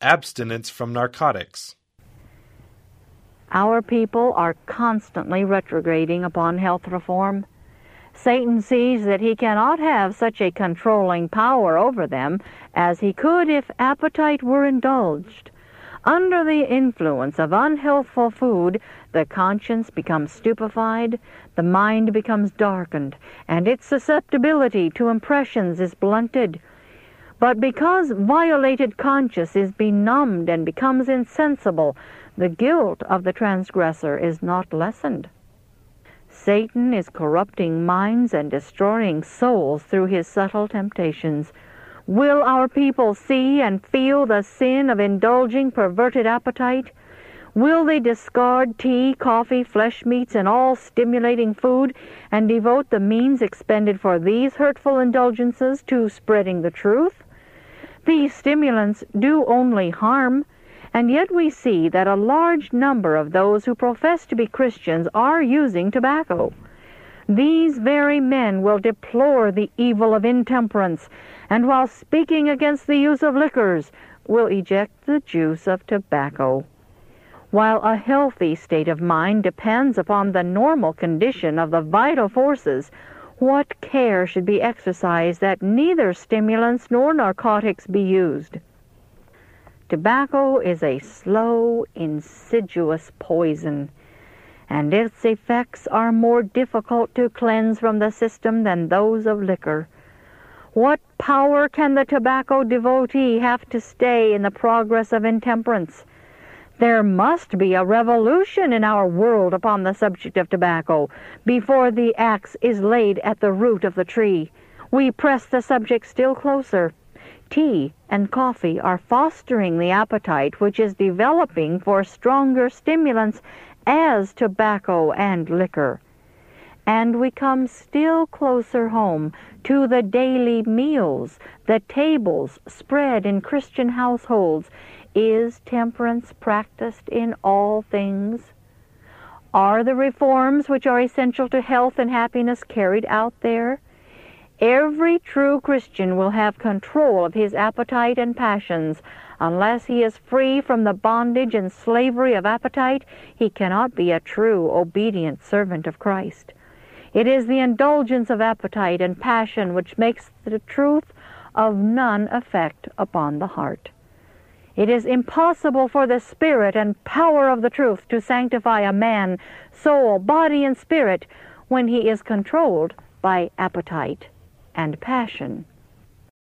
abstinence from narcotics. Our people are constantly retrograding upon health reform. Satan sees that he cannot have such a controlling power over them as he could if appetite were indulged. Under the influence of unhealthful food, the conscience becomes stupefied, the mind becomes darkened, and its susceptibility to impressions is blunted. But because violated conscience is benumbed and becomes insensible, the guilt of the transgressor is not lessened. Satan is corrupting minds and destroying souls through his subtle temptations. Will our people see and feel the sin of indulging perverted appetite? Will they discard tea, coffee, flesh meats, and all stimulating food, and devote the means expended for these hurtful indulgences to spreading the truth? These stimulants do only harm, and yet we see that a large number of those who profess to be Christians are using tobacco. These very men will deplore the evil of intemperance, and while speaking against the use of liquors, will eject the juice of tobacco. While a healthy state of mind depends upon the normal condition of the vital forces, what care should be exercised that neither stimulants nor narcotics be used? Tobacco is a slow, insidious poison, and its effects are more difficult to cleanse from the system than those of liquor. What power can the tobacco devotee have to stay in the progress of intemperance? There must be a revolution in our world upon the subject of tobacco before the axe is laid at the root of the tree. We press the subject still closer. Tea and coffee are fostering the appetite which is developing for stronger stimulants as tobacco and liquor. And we come still closer home to the daily meals, the tables spread in Christian households. Is temperance practiced in all things? Are the reforms which are essential to health and happiness carried out there? Every true Christian will have control of his appetite and passions. Unless he is free from the bondage and slavery of appetite, he cannot be a true, obedient servant of Christ. It is the indulgence of appetite and passion which makes the truth of none effect upon the heart. It is impossible for the spirit and power of the truth to sanctify a man, soul, body, and spirit when he is controlled by appetite and passion.